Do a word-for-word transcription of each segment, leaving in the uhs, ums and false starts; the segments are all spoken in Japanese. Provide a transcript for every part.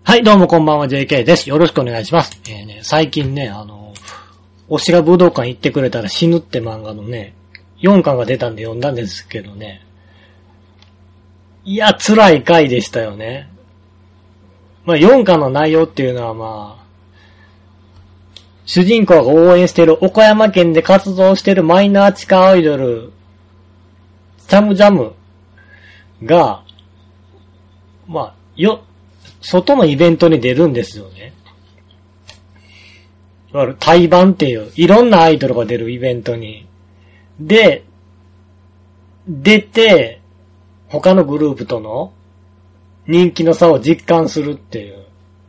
はい、どうもこんばんは ジェーケー です。よろしくお願いします。えー、ね、最近ね、あの、推しが武道館行ってくれたら死ぬって漫画のね、よんかんが出たんで読んだんですけどね。いや、辛い回でしたよね。まあ、よんかんの内容っていうのはまあ、主人公が応援している岡山県で活動しているマイナー地下アイドル、チャムジャムが、まあ、よ、外のイベントに出るんですよね。いわゆる対バンっていう、いろんなアイドルが出るイベントに。で、出て、他のグループとの人気の差を実感するっていう。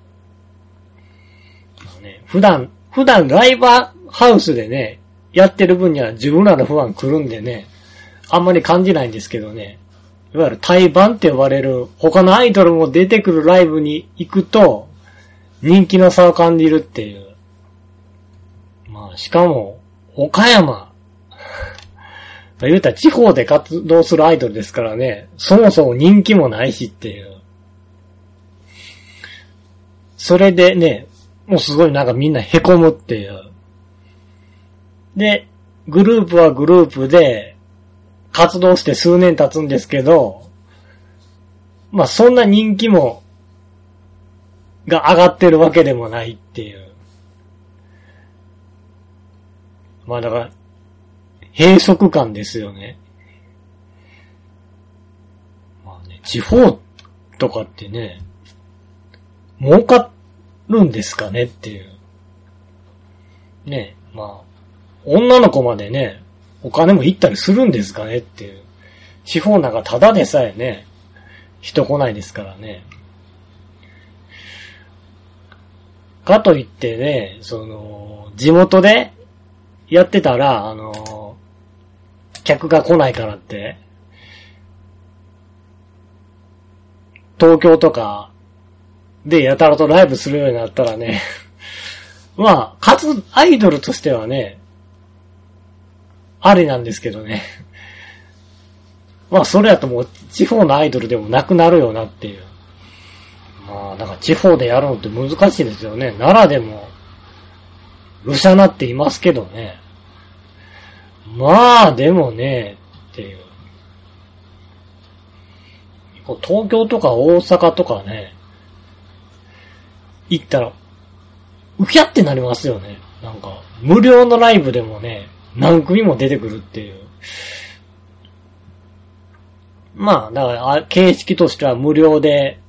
ね、普段、普段ライブハウスでね、やってる分には自分らの不安来るんでね、あんまり感じないんですけどね。いわゆる対バンって呼ばれる他のアイドルも出てくるライブに行くと人気の差を感じるっていう。まあしかも岡山。言うたら地方で活動するアイドルですからね、そもそも人気もないしっていう。それでね、もうすごいなんかみんな凹むっていう。で、グループはグループで活動して数年経つんですけど、まあそんな人気もが上がってるわけでもないっていう。まあだから閉塞感ですよね。まあね、地方とかってね、儲かるんですかねっていう。ね、まあ女の子までね、お金も行ったりするんですかねっていう。地方なんかただでさえね、人来ないですからね。かといってね、その、地元でやってたら、あの、客が来ないからって、東京とかでやたらとライブするようになったらね、まあ、活、アイドルとしてはね、ありなんですけどね。まあそれやともう地方のアイドルでもなくなるよなっていう。まあなんか地方でやるのって難しいですよね。奈良でもルシャナっていますけどね。まあでもねっていう。東京とか大阪とかね、行ったらウキャってなりますよね。なんか無料のライブでもね、何組も出てくるっていう。まあ、だから、形式としては無料で、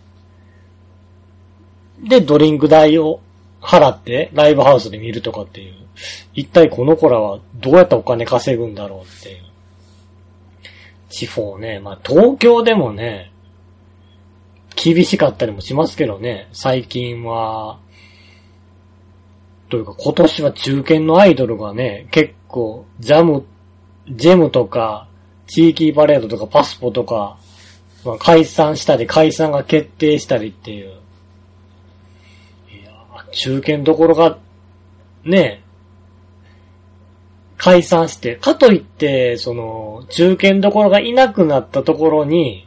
で、ドリンク代を払って、ライブハウスで見るとかっていう。一体この子らはどうやってお金稼ぐんだろうっていう。地方ね、まあ東京でもね、厳しかったりもしますけどね、最近は、というか今年は中堅のアイドルがね、結構、ジャム、ジェムとか、地域パレードとかパスポとか、まあ、解散したり解散が決定したりっていう。いや中堅どころが、ね、解散して、かといって、その、中堅どころがいなくなったところに、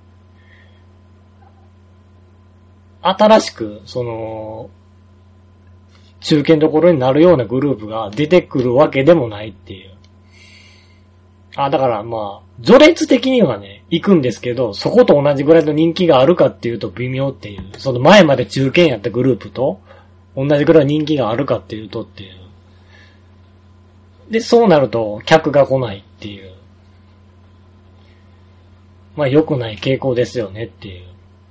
新しく、その、中堅どころになるようなグループが出てくるわけでもないっていう。あ、だからまあ、序列的にはね、行くんですけど、そこと同じぐらいの人気があるかっていうと微妙っていう。その前まで中堅やったグループと、同じぐらい人気があるかっていうとっていう。で、そうなると、客が来ないっていう。まあ、良くない傾向ですよねっていう。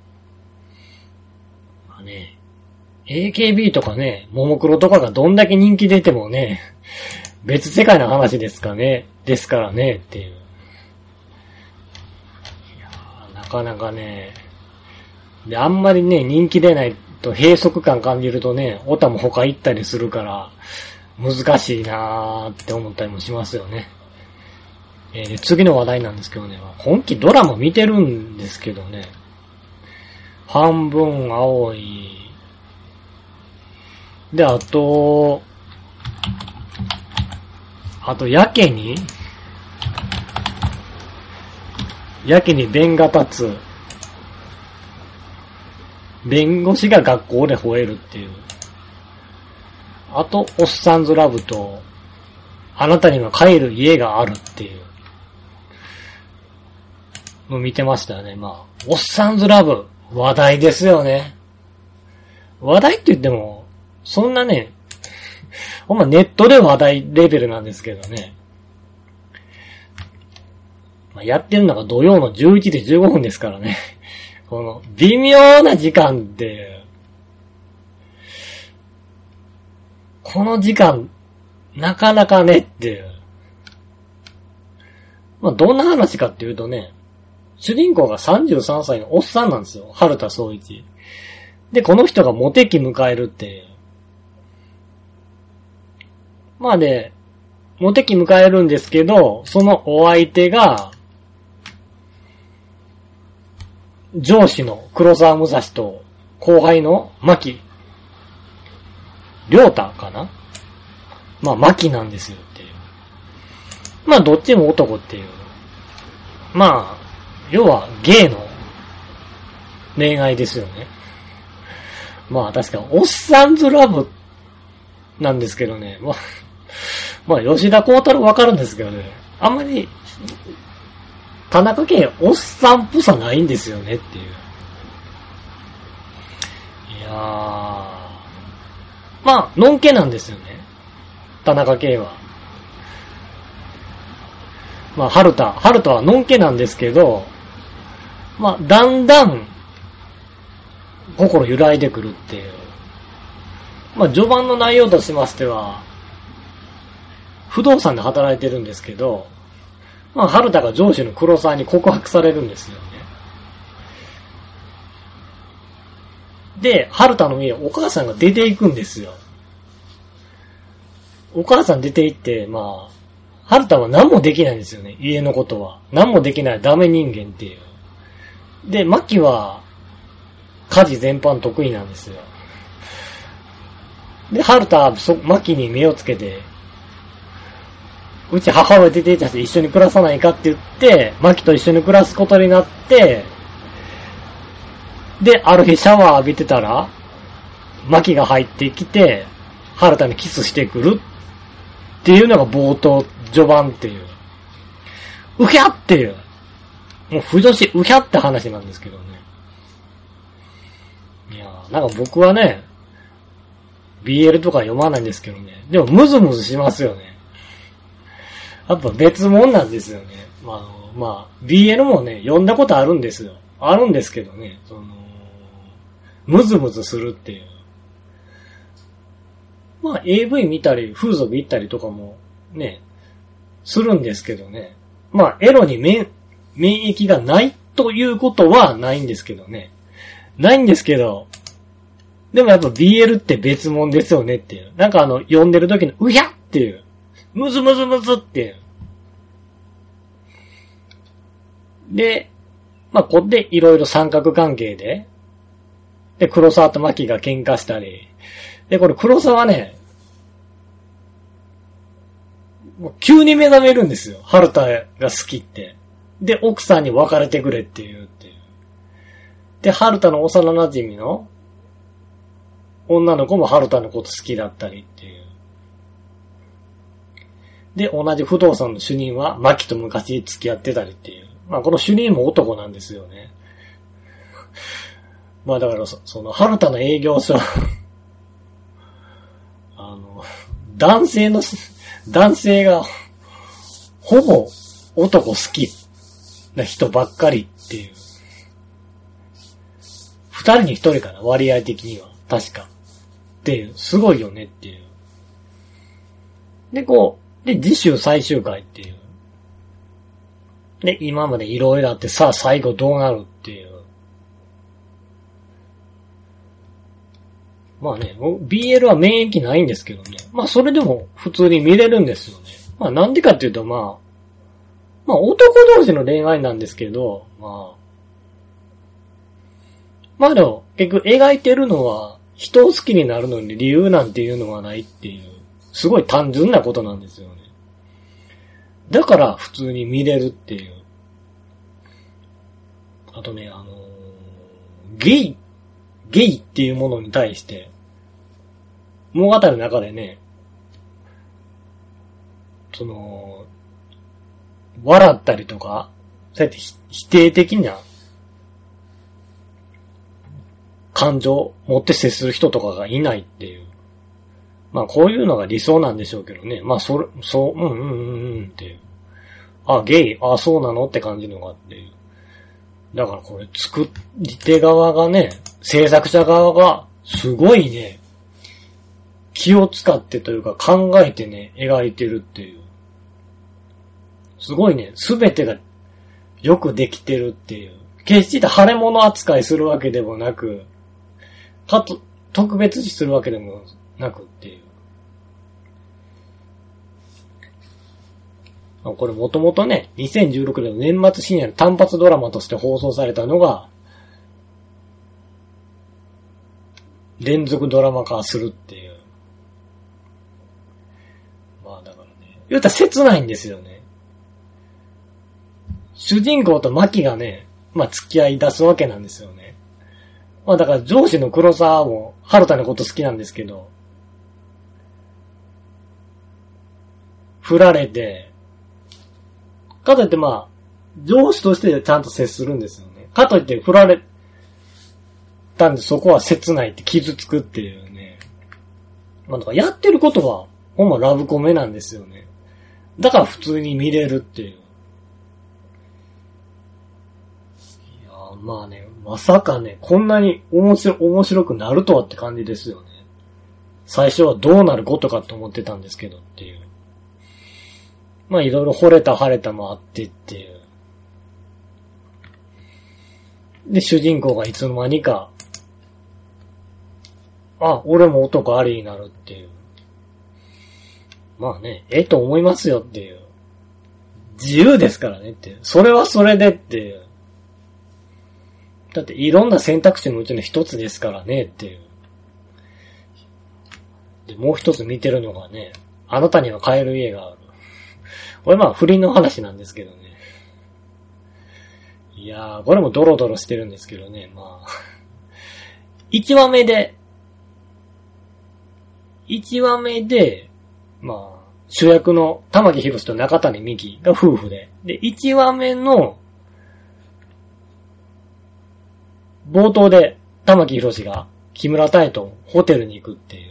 まあね、エーケービー とかね、ももクロとかがどんだけ人気出てもね、別世界の話ですかね、ですからね、っていう。いやー、なかなかね、で、あんまりね、人気出ないと閉塞感感じるとね、オタも他行ったりするから、難しいなーって思ったりもしますよね。えー、次の話題なんですけどね、今期ドラマ見てるんですけどね、半分青い、で、あと、あと、やけに、やけに弁が立つ、 弁護士が学校で吠えるっていう。あと、おっさんずラブと、あなたには帰る家があるっていう。の見てましたよね。まあ、おっさんずラブ、話題ですよね。話題って言っても、そんなね、ほんまネットで話題レベルなんですけどね。まあ、やってるのが土曜のじゅういちじじゅうごふんですからね。この、微妙な時間で、この時間、なかなかねっていう。まあ、どんな話かっていうとね、主人公がさんじゅうさんさいのおっさんなんですよ。春田宗一。で、この人がモテ期迎えるっていう。まあね、モテ期迎えるんですけど、そのお相手が、上司の黒沢武蔵と後輩の牧良太かな。まあ牧なんですよっていう。まあどっちも男っていう。まあ、要はゲイの恋愛ですよね。まあ確かおっさんずラブなんですけどね。まあ、まあ吉田鋼太郎わかるんですけどね。あんまり、田中圭おっさんっぽさないんですよねっていう。いやー。まあ、のんけなんですよね。田中圭は。まあ、春田。春田はのんけなんですけど、まあ、だんだん、心揺らいでくるっていう。まあ、序盤の内容としましては、不動産で働いてるんですけど、まあ、春田が上司の黒沢に告白されるんですよね。で、春田の家、お母さんが出ていくんですよ。お母さん出て行って、まあ、春田は何もできないんですよね、家のことは。何もできないダメ人間っていう。で、牧は、家事全般得意なんですよ。で、春田は、牧に目をつけて、うち母親出ていたし一緒に暮らさないかって言って、マキと一緒に暮らすことになって、で、ある日シャワー浴びてたら、マキが入ってきて、春田にキスしてくるっていうのが冒頭、序盤っていう。うひゃっていう。もう、不女子うひゃって話なんですけどね。いやー、なんか僕はね、ビーエル とか読まないんですけどね。でも、ムズムズしますよね。やっぱ別物なんですよね。まあ、まあ、ビーエル もね、読んだことあるんですよ。あるんですけどね、その、ムズムズするっていう。まあ、エーブイ 見たり、風俗行ったりとかも、ね、するんですけどね。まあ、エロに免、免疫がないということはないんですけどね。ないんですけど、でもやっぱ ビーエル って別物ですよねっていう。なんかあの、読んでる時の、うひゃっていう。ムズムズムズっていう。で、まあ、ここでいろいろ三角関係で、で、黒沢と牧が喧嘩したり、で、これ黒沢ね、もう急に目覚めるんですよ。春田が好きって。で、奥さんに別れてくれっていうっていう。で、春田の幼馴染の女の子も春田のこと好きだったりっていう。で、同じ不動産の主任は牧と昔付き合ってたりっていう。まあ、この主任も男なんですよね。まあ、だからそ、その、春田の営業所、あの、男性の、男性が、ほぼ男好きな人ばっかりっていう。二人に一人かな、割合的には。確か。っていう、すごいよねっていう。で、こう、で、次週最終回っていう。で、今までいろいろあって、さあ最後どうなるっていう。まあね、ビーエル は免疫ないんですけどね。まあそれでも普通に見れるんですよね。まあなんでかっていうとまあ、まあ男同士の恋愛なんですけど、まあ、まあでも結局描いてるのは人を好きになるのに理由なんていうのはないっていう、すごい単純なことなんですよね。だから普通に見れるっていう。あとね、あのー、ゲイ、 ゲイっていうものに対して、物語の中でね、その、笑ったりとか、そうやって否定的な感情を持って接する人とかがいないっていう。まあこういうのが理想なんでしょうけどね。まあそれ、そう、うんうんうんうんっていう。あ、ゲイ、あ、そうなのって感じのがっていう。だからこれ作り手側がね、制作者側がすごいね、気を使ってというか考えてね、描いてるっていう。すごいね、すべてがよくできてるっていう。決して腫れ物扱いするわけでもなく、かと、特別視するわけでもなくっていう。これもともとね、にせんじゅうろくねんの年末深夜の単発ドラマとして放送されたのが、連続ドラマ化するっていう。まあだからね、言うたら切ないんですよね。主人公とマキがね、まあ付き合い出すわけなんですよね。まあだから上司の黒沢も、春田のこと好きなんですけど、振られて、かといってまあ、上司としてちゃんと接するんですよね。かといって振られたんでそこは切ないって傷つくっていうね。まあだからやってることは、ほんまラブコメなんですよね。だから普通に見れるっていう。いやまあね、まさかね、こんなに面白、面白くなるとはって感じですよね。最初はどうなることかと思ってたんですけどっていう。まあいろいろ惚れた晴れたもあってっていう。で、主人公がいつの間にか、あ、俺も男ありになるっていう。まあね、ええと思いますよっていう。自由ですからねっていう。それはそれでっていう。だっていろんな選択肢のうちの一つですからねっていう。で、もう一つ見てるのがね、あなたには買える家がある。これまあ不倫の話なんですけどね。いやー、これもドロドロしてるんですけどね、まあ。一話目で、一話目で、まあ、主役の玉木宏と中谷美紀が夫婦で。で、一話目の、冒頭で玉木宏が木村多江とホテルに行くっていう。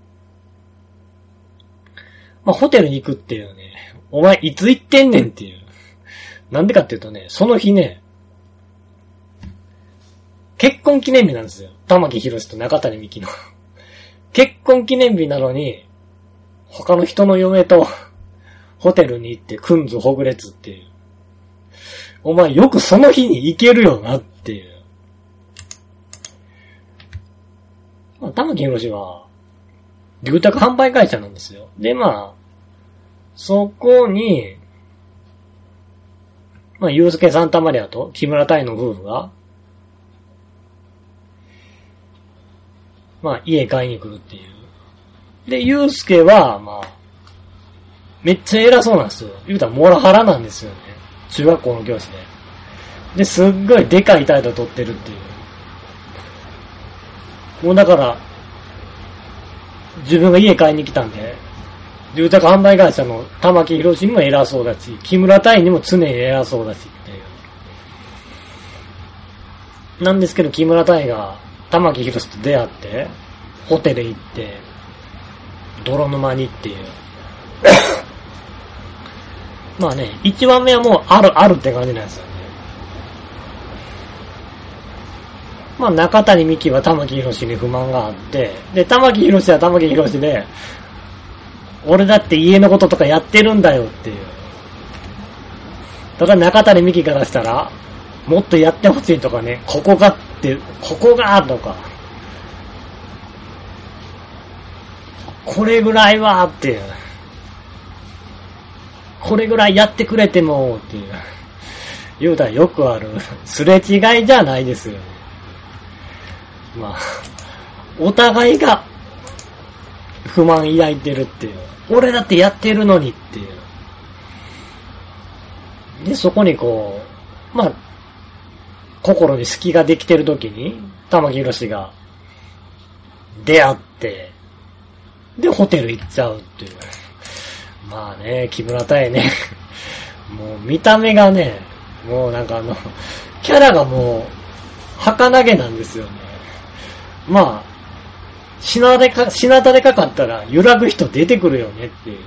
まあ、ホテルに行くっていうね、お前いつ行ってんねんっていう。なんでかっていうとね、その日ね、結婚記念日なんですよ。玉木宏と中谷美紀の。結婚記念日なのに、他の人の嫁とホテルに行ってくんずほぐれつっていう。お前よくその日に行けるよなっていう。まあ、玉木宏は、住宅販売会社なんですよ。で、まあ、そこに、まあ、ゆうすけサンタマリアと木村多江の夫婦が、まあ、家買いに来るっていう。で、ゆうすけは、まあ、めっちゃ偉そうなんですよ。言うたらモラハラなんですよね。中学校の教師で。で、すっごいでかい態度取ってるっていう。もうだから、自分が家買いに来たんで、住宅販売会社の玉木宏にも偉そうだし、木村多江にも常に偉そうだしっていう。なんですけど、木村多江が玉木宏と出会って、ホテル行って、泥沼にっていう。まあね、一番目はもうある、あるって感じなんですよね。まあ中谷美紀は玉木宏に不満があって、で、玉木宏は玉木宏で、俺だって家のこととかやってるんだよっていう。だから中谷美紀からしたら、もっとやってほしいとかね、ここがって、ここがとか、これぐらいはっていう。これぐらいやってくれてもっていう。言うたらよくある、すれ違いじゃないですよね。まあ、お互いが不満抱いてるっていう。俺だってやってるのにっていう。で、そこにこう、まあ、 心に隙ができてる時に、玉木宏が出会って、で、ホテル行っちゃうっていう。まあね、木村多江ね、もう見た目がね、もうなんかあの、キャラがもう、儚げなんですよね。まあ、死なれか、死なだれかかったら揺らぐ人出てくるよねっていう。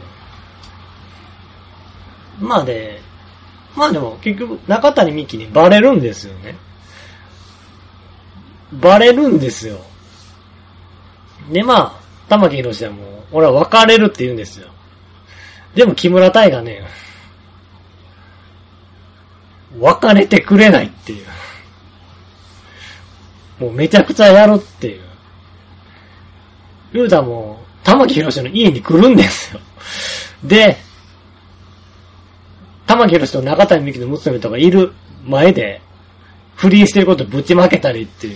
まあで、まあでも結局中谷美紀にバレるんですよね。バレるんですよ。でまあ、玉木宏はもう、俺は別れるって言うんですよ。でも木村多江がね、別れてくれないっていう。もうめちゃくちゃやるっていう。ユーダも玉木宏の家に来るんですよ。で、玉木宏と中谷美紀の娘とかいる前で、不倫してることぶちまけたりっていう。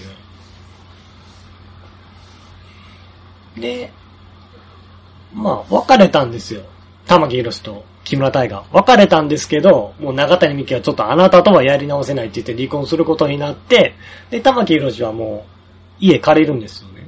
で、まあ、別れたんですよ。玉木宏と木村多江が。別れたんですけど、もう中谷美紀はちょっとあなたとはやり直せないって言って離婚することになって、で、玉木宏はもう家借りるんですよね。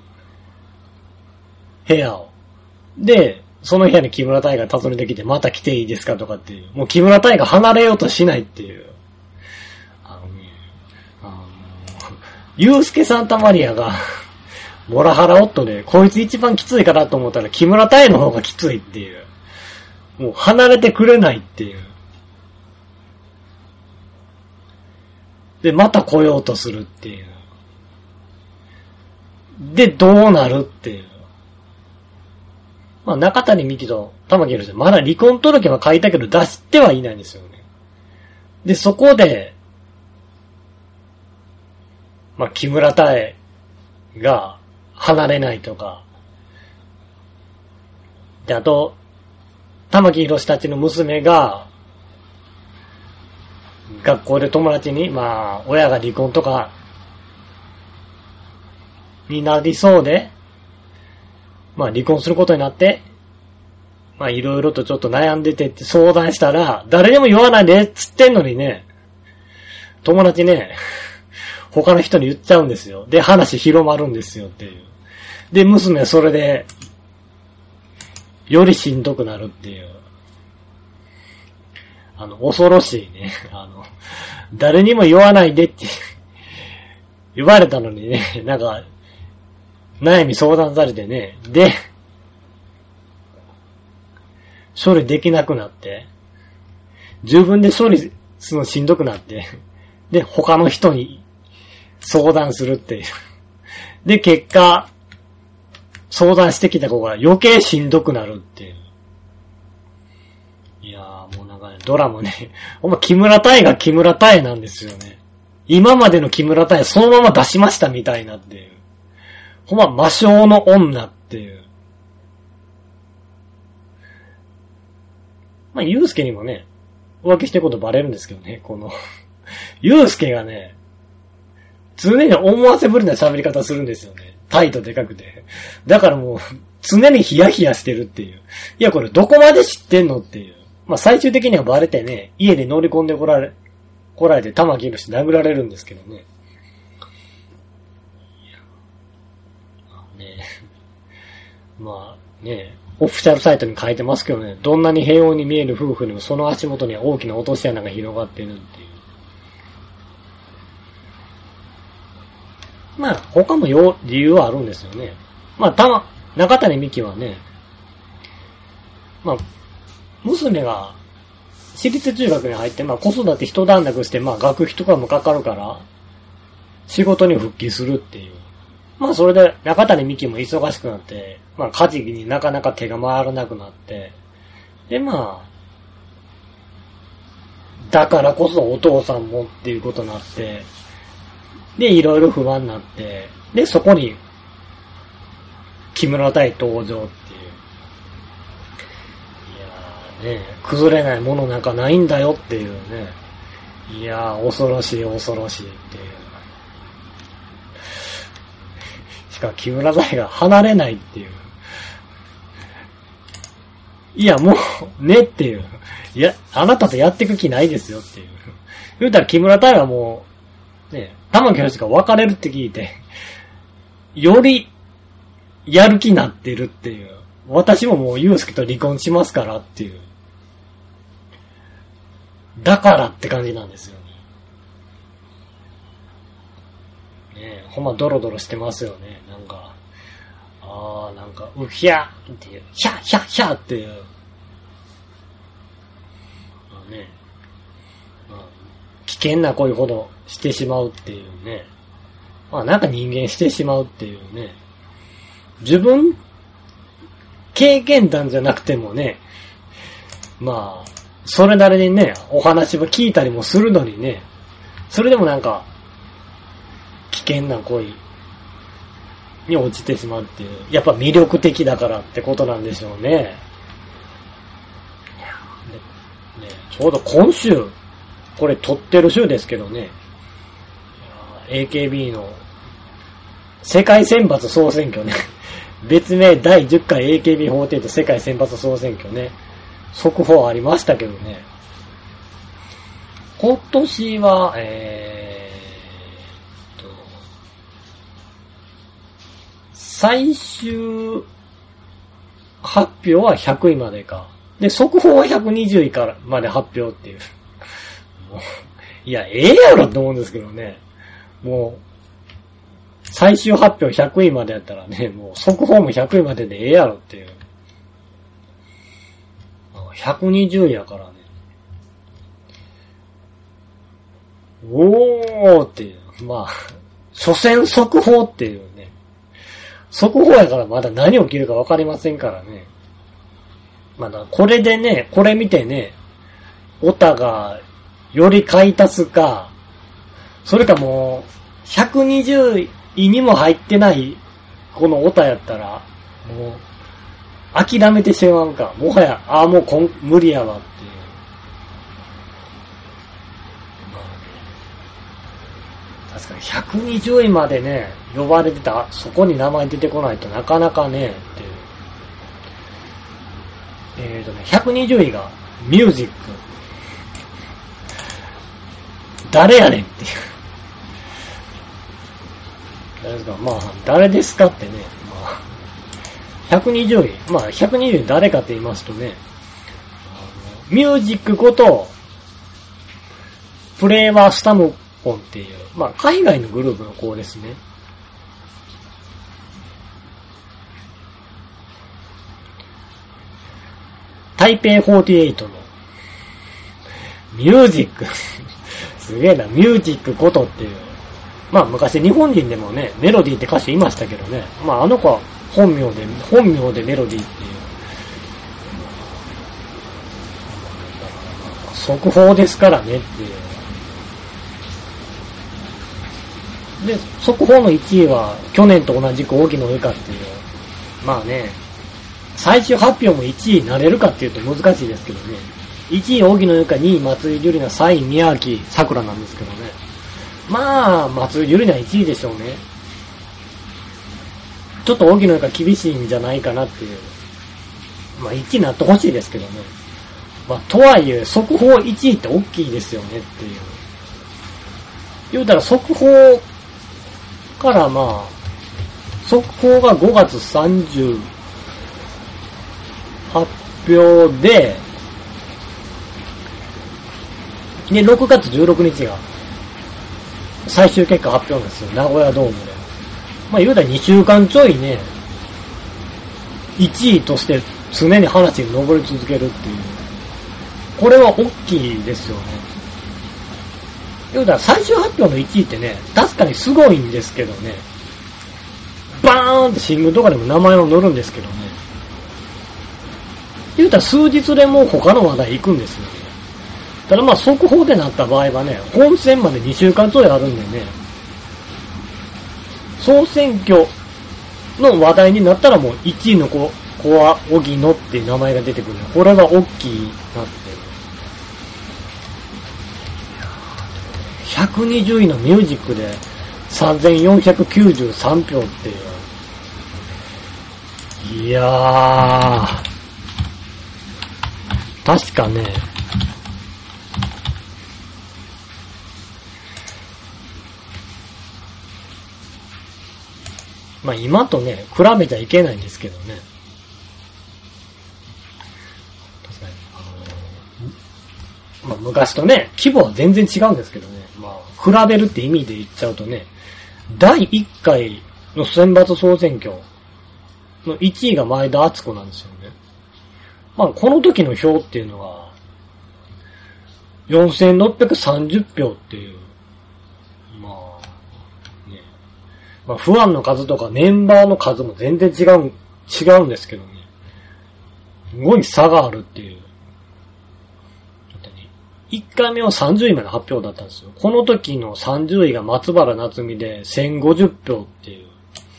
部屋を。で、その部屋に木村多江が訪ねてきて、また来ていいですかとかっていう。もう木村多江が離れようとしないっていう。あのね、あの、ユースケ・サンタマリアが、モラハラ夫で、こいつ一番きついかなと思ったら木村多江の方がきついっていう。もう離れてくれないっていう。で、また来ようとするっていう。で、どうなるっていう。まあ、中谷美紀と玉木宏まだ離婚届は書いたけど出してはいないんですよね。で、そこで、まあ、木村多江が離れないとか、で、あと、玉木宏たちの娘が、学校で友達に、まあ、親が離婚とか、になりそうで、まあ離婚することになって、まあいろいろとちょっと悩んでてって相談したら、誰にも言わないでっつってんのにね、友達ね、他の人に言っちゃうんですよ。で、話広まるんですよっていう。で、娘はそれで、よりしんどくなるっていう。あの、恐ろしいね。あの、誰にも言わないでって言われたのにね、なんか、悩み相談されてね。で、処理できなくなって、自分で処理するのしんどくなって、で、他の人に相談するっていう。で、結果、相談してきた子が余計しんどくなるっていう。いやーもうなんかね、ドラマね、ほんま木村多江が木村多江なんですよね。今までの木村多江そのまま出しましたみたいなっていう。ほんま魔性の女っていう。まあ、ゆうすけにもね、浮気してることバレるんですけどね、この、ゆうすけがね、常に思わせぶりな喋り方するんですよね。タイとでかくて。だからもう、常にヒヤヒヤしてるっていう。いや、これどこまで知ってんのっていう。まあ、最終的にはバレてね、家で乗り込んでこられ、来られて玉木宏殴られるんですけどね。ね、まあね、オフィシャルサイトに書いてますけどね、どんなに平穏に見える夫婦にもその足元には大きな落とし穴が広がってるっていう。まあ他もよ理由はあるんですよね。まあたま、中谷美紀はね、まあ、娘が私立中学に入って、まあ子育て一段落して、まあ学費とかもかかるから、仕事に復帰するっていう。まあそれで中谷美紀も忙しくなって、まあ家事になかなか手が回らなくなって、でまあ、だからこそお父さんもっていうことになって、でいろいろ不安になって、でそこに木村多江登場っていう。いやーね、崩れないものなんかないんだよっていうね。いやー恐ろしい恐ろしいっていう。しかも木村多江が離れないっていう。いや、もう、ねっていう。いや、あなたとやっていく気ないですよっていう。言うたら木村多江はもね、玉木宏が別れるって聞いて、より、やる気になってるっていう。私ももう祐介と離婚しますからっていう。だからって感じなんですよね。ねえ、ほんまドロドロしてますよね。なんか、あーなんか、うひゃーっていう、ひゃひゃひゃっていう。まあね、まあ、危険な恋ほどしてしまうっていうね。まあなんか人間してしまうっていうね。自分、経験談じゃなくてもね、まあ、それなりにね、お話は聞いたりもするのにね、それでもなんか、危険な恋に落ちてしまうっていう、やっぱ魅力的だからってことなんでしょうね。ね、ちょうど今週、これ撮ってる週ですけどね、エーケービー の世界選抜総選挙ね、別名だいじゅっかい エーケービーフォーティーエイト 世界選抜総選挙ね、速報ありましたけどね。今年は、えーっと、最終発表はひゃくいまでか。で、速報はひゃくにじゅういからまで発表っていう。もういや、ええやろって思うんですけどね。もう、最終発表ひゃくいまでやったらね、もう速報もひゃくいまででええやろっていう。ひゃくにじゅういやからね。おーっていう。まあ、所詮速報っていうね。速報やからまだ何起きるか分かりませんからね。まだこれでね、これ見てね、オタがより買い足すか、それかもう、ひゃくにじゅういにも入ってないこのオタやったら、もう、諦めてしまうか。もはや、ああ、もうこん無理やわっていう。まあね、確かにひゃくにじゅういまでね、呼ばれてた、そこに名前出てこないとなかなかね、っていう。えーとね、ひゃくにじゅういが、ミュージック。誰やねんっていう。誰ですか、まあ、誰ですかってね、まあ。ひゃくにじゅうい。まあ、ひゃくにじゅうい誰かって言いますとね、あのミュージックこと、プレイワースタムポンっていう、まあ、海外のグループの子ですね。台北フォーティーエイトの、ミュージック。すげえな、ミュージックことっていう。まあ、昔日本人でもね、メロディーって歌手いましたけどね。まあ、あの子は、本名で、本名でメロディーっていう。速報ですからねっていう。で、速報のいちいは、去年と同じく荻野由香っていう。まあね、最終発表もいちいになれるかっていうと難しいですけどね。いちい荻野由香、にい松井瑠璃奈、さんい宮脇桜なんですけどね。まあ、松井瑠璃奈いちいでしょうね。ちょっと荻野由香厳しいんじゃないかなっていう。まあいちいになってほしいですけどね。まあとはいえ、速報いちいって大きいですよねっていう。言うたら速報からまあ、速報がごがつさんじゅう発表で、で、ろくがつじゅうろくにちが最終結果発表なんですよ。名古屋ドームで。まあ言うたらにしゅうかんちょいね、いちいとして常に話に上り続けるっていう。これは大きいですよね。言うたら最終発表のいちいってね、確かにすごいんですけどね、バーンって新聞とかでも名前を載るんですけどね、言うたら数日でもう他の話題行くんですよね。ただまあ速報でなった場合はね、本選までにしゅうかんちょいあるんでね、総選挙の話題になったらもういちいの子、子は荻野っていう名前が出てくる。これが大きいなって。ひゃくにじゅういのミュージックでさんぜんよんひゃくきゅうじゅうさんひょうっていう。いやー。確かね、 まあ今とね、比べちゃいけないんですけどね。確かに。あのー、まあ昔とね、規模は全然違うんですけどね。まあ、比べるって意味で言っちゃうとね、だいいっかいの選抜総選挙のいちいが前田敦子なんですよね。まあこの時の票っていうのは、よんせんろっぴゃくさんじゅうひょうっていう、まあ、ね。まあ不安の数とかメンバーの数も全然違う、違うんですけどね。すごい差があるっていう。いっかいめはさんじゅういまで発表だったんですよ。この時のさんじゅういが松原夏美でせんごじゅうひょうっていう。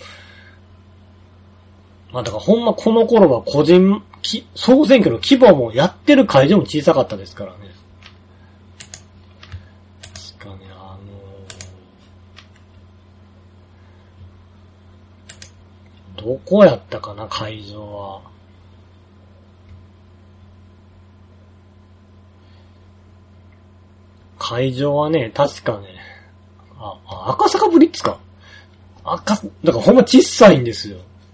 まあだからほんまこの頃は個人、総選挙の規模もやってる会場も小さかったですからね。確かね、あのー、どこやったかな、会場は。会場はね、確かね、あ、あ赤坂ブリッツか。赤、だからほんま小さいんですよ。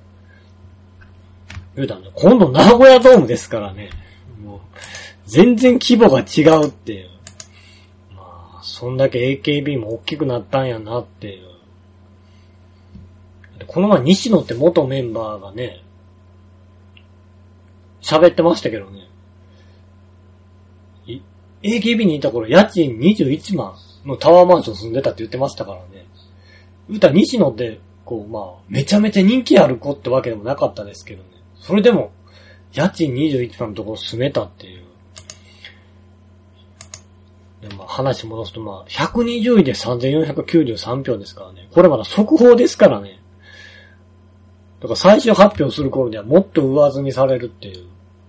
言うたんだ。今度名古屋ドームですからね。もう、全然規模が違うっていう。まあ、そんだけ エーケービー も大きくなったんやなっていう。この前西野って元メンバーがね、喋ってましたけどね。エーケービー にいた頃、家賃にじゅういちまんのタワーマンション住んでたって言ってましたからね。言うたら西野って、こう、まあ、めちゃめちゃ人気ある子ってわけでもなかったですけどね。それでも、家賃にじゅういちまんのところ住めたっていう。でまあ、話戻すと、まあ、ひゃくにじゅういでさんぜんよんひゃくきゅうじゅうさんひょうですからね。これまだ速報ですからね。だから最終発表する頃にはもっと上積みされるっていう。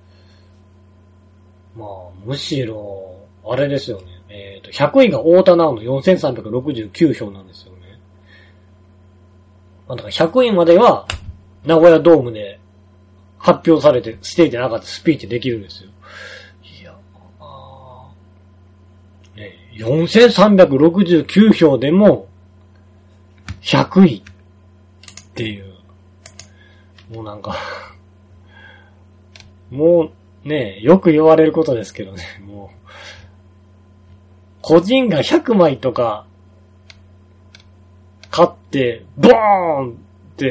まあ、むしろ、あれですよね。えっと、ひゃくいが太田直のよんせんさんびゃくろくじゅうきゅうひょうなんですよね。まあ、だからひゃくいまでは、名古屋ドームで発表されて、ステージでなかったスピーチできるんですよ。いや、あね、よんせんさんびゃくろくじゅうきゅうひょうでも、ひゃくいっていう。もうなんか、もうね、よく言われることですけどね、もう、個人がひゃくまいとか、買って、ボーンって、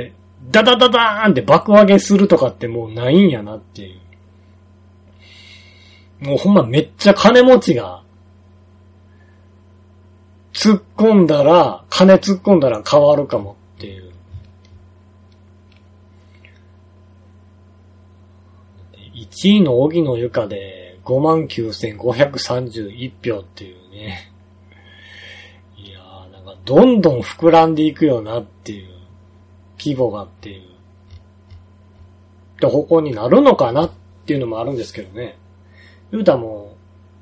ダダダダーンって爆上げするとかってもうないんやなっていう。もうほんまめっちゃ金持ちが、突っ込んだら、金突っ込んだら変わるかもっていう。いちいの荻野由香で ごまんきゅうせんごひゃくさんじゅういち 票っていうね。いやーなんかどんどん膨らんでいくよなっていう。規模がっていう。って方向になるのかなっていうのもあるんですけどね。言うたらも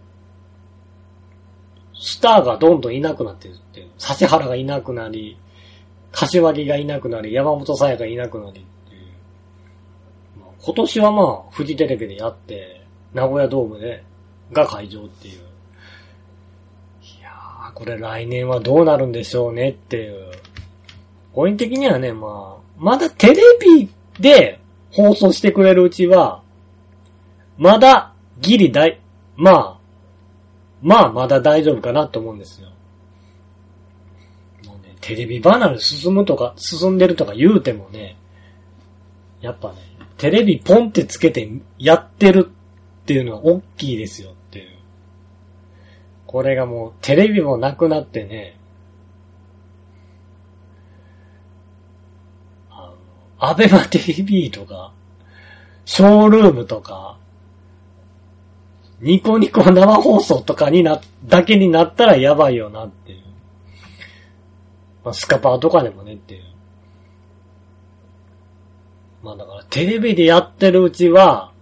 う、スターがどんどんいなくなってるっていう。指原がいなくなり、柏木がいなくなり、山本沙耶がいなくなり。今年はまあ、フジテレビでやって、名古屋ドームで、が会場っていう。いやー、これ来年はどうなるんでしょうねっていう。個人的にはね、まあ、まだテレビで放送してくれるうちは、まだギリ大、まあ、まあまだ大丈夫かなと思うんですよ。もうね、テレビ離れ進むとか、進んでるとか言うてもね、やっぱね、テレビポンってつけてやってるっていうのは大きいですよっていう。これがもうテレビもなくなってね、あの、アベマ ティーブイ とか、ショールームとか、ニコニコ生放送とかにな、だけになったらやばいよなっていう。まあ、スカパーとかでもねっていう。まあだからテレビでやってるうちは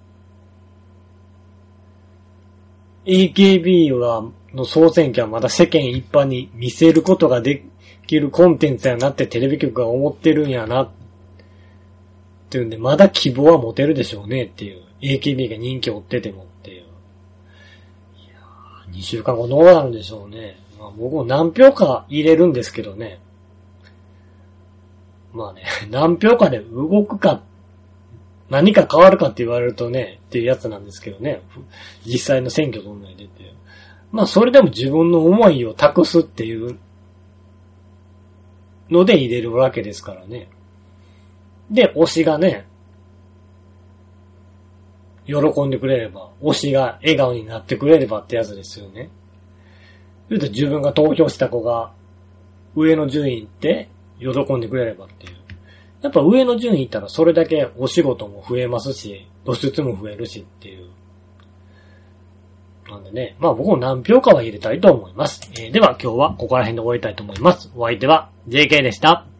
エーケービー はの総選挙はまだ世間一般に見せることができるコンテンツやなってテレビ局が思ってるんやなっていうんでまだ希望は持てるでしょうねっていう。 エーケービー が人気を追っててもっていう。いやーにしゅうかんごどうなるんでしょうね。まあ僕も何票か入れるんですけどね。 まあね、何票かで動くか、何か変わるかって言われるとね、っていうやつなんですけどね。実際の選挙どんなに出て。まあそれでも自分の思いを託すっていうので入れるわけですからね。で、推しがね、喜んでくれれば、推しが笑顔になってくれればってやつですよね。それと自分が投票した子が上の順位行って喜んでくれればっていう。やっぱ上の順位行ったらそれだけお仕事も増えますし、露出も増えるしっていう。なんでね、まあ僕も何票かは入れたいと思います。えー、では今日はここら辺で終わりたいと思います。お相手は ジェーケー でした。